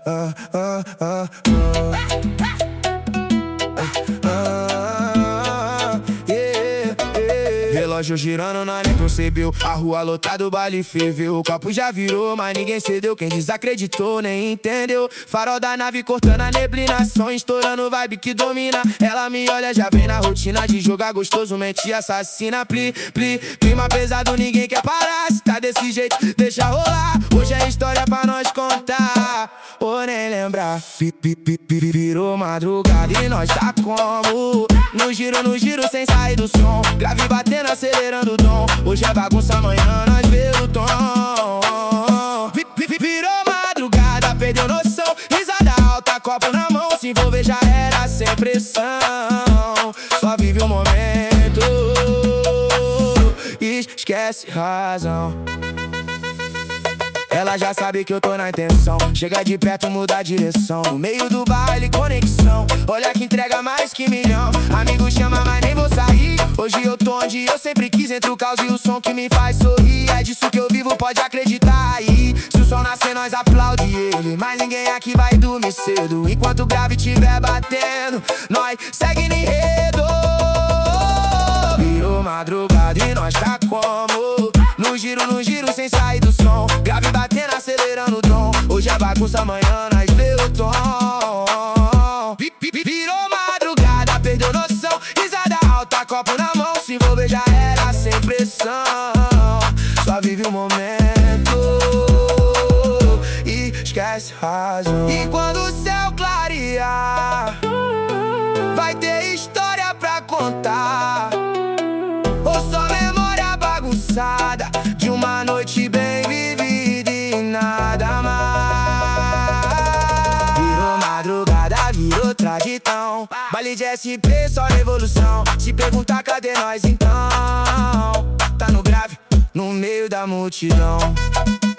Relógio girando, nós nem percebeu. A rua lotada, o baile ferveu. O copo já virou, mas ninguém cedeu. Quem desacreditou nem entendeu. Farol da nave cortando a neblina, som estourando vibe que domina. Ela me olha, já vem na rotina de jogar gostoso, mente assassina. Clima pesado, ninguém quer parar. Se tá desse jeito, deixa rolar. Hoje é história pra nós contar, ou nem lembrar. Virou madrugada e nós tá como? No giro sem sair do som. Grave batendo, acelerando o dom. Hoje é bagunça, amanhã nós vê o tom. Virou madrugada, perdeu noção. Risada alta, copo na mão. Se envolver já era sem pressão. Só vive o momento, esquece razão. Ela já sabe que eu tô na intenção. Chega de perto, muda a direção. No meio do baile, conexão. Olha que entrega mais que milhão. Amigo chama, mas nem vou sair. Hoje eu tô onde eu sempre quis. Entre o caos e o som que me faz sorrir. É disso que eu vivo, pode acreditar aí. Se o sol nascer, nós aplaude ele. Mas ninguém aqui vai dormir cedo. Enquanto o grave tiver batendo, nós segue no enredo. Virou madrugada e nós tá como? No giro sem sair do som. Grave batendo, acelerando o dom. Hoje é bagunça, amanhã nós vê o tom. Virou madrugada, perdeu noção. Risada alta, copo na mão. Se envolver já era sem pressão. Só vive o momento e esquece razão. E quando o céu clarear, vai ter história pra contar. Ou só memória bagunçada de uma noite bem vivida e nada mais. Virou madrugada, virou tradição. Baile de SP, só revolução. Se perguntar cadê nós então? Tá no grave, no meio da multidão.